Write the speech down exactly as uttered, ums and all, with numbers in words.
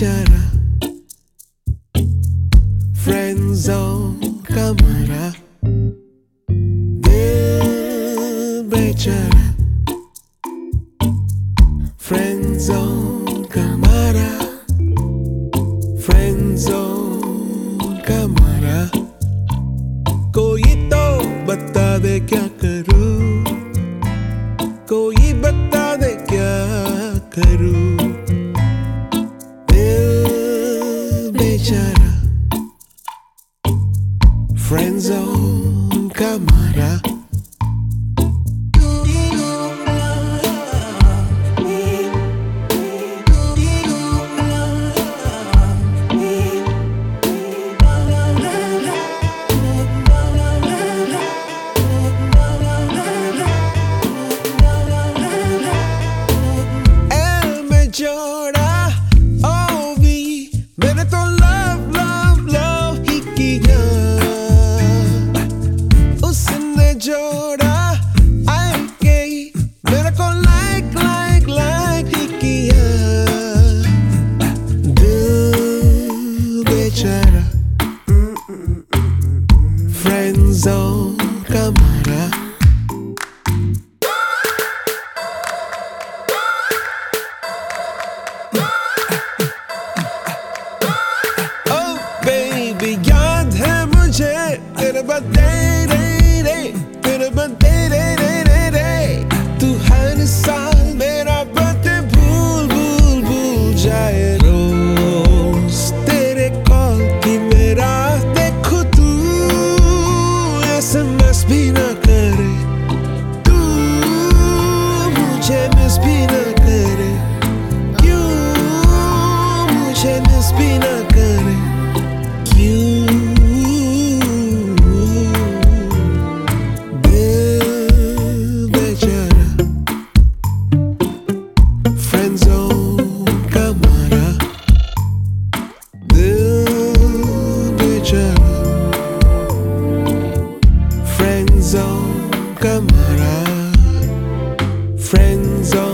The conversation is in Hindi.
बेचारा फ्रेंड जोन का मारा दिल बेचारा फ्रेंड जोन का मारा फ्रेंड जोन का मारा कोई तो बता दे क्या करूं कोई बता दे क्या करूं दिल बेचारा फ्रेंड जोन का मारा जोड़ा ओ भी मैंने तो लव लव लव ही किया उसने जोड़ा आई गई मेरे को लाइक लाइक लाइक ही किया दिल बेचारा फ्रेंड जोन का मारा याद है मुझे तेरे बर्थडे रे रे तेरे बर्थडे रे रे रे रे तू हर साल मेरा बर्थडे भूल भूल भूल जाए रोज तेरे कॉल की मेरा देखो तू एसएमएस भी ना करे तू मुझे मिस भी ना करे क्यों मुझे मिस भी ना करे फ्रेंड जोन का मारा दिल बेचारा फ्रेंड जोन का मारा फ्रेंड जोन